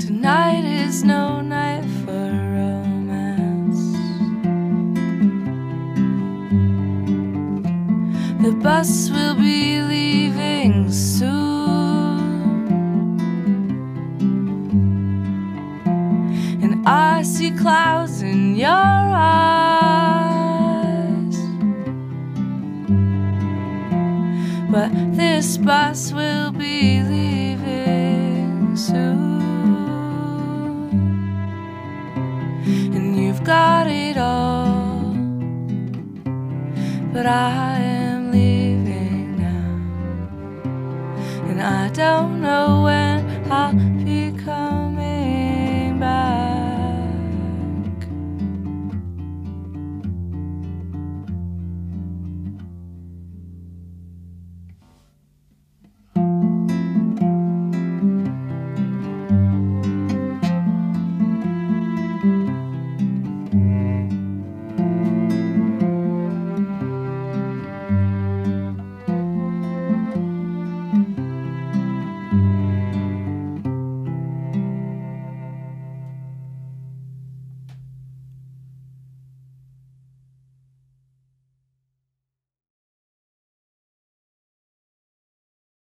Tonight is no night for romance. The bus will be leaving soon, and I see clouds in your eyes. But this bus will be leaving